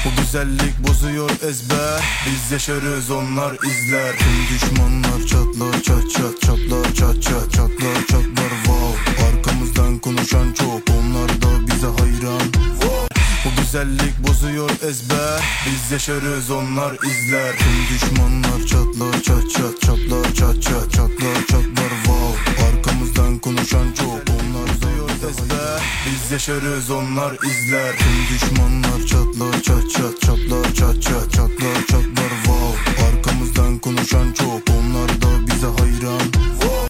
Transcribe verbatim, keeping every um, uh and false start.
Bu güzellik bozuyor ezber. Biz yaşarız onlar izler. Tüm düşmanlar çatlar çat çat, çatlar çat çat, çatlar çatlar wow. Arkamızdan konuşan çok, onlar da bize hayran wow. Bu güzellik bozuyor ezber. Biz yaşarız onlar izler. Tüm düşmanlar çatlar çat çat, çatlar çat çat, çatlar çatlar wow. Arkamızdan konuşan çok, onlar bozuyor ezber. Biz yaşarız onlar izler. Tüm düşmanlar çatlar çat çat, çatlar çat çat, çatlar çatlar wow. Arkamızdan konuşan çok.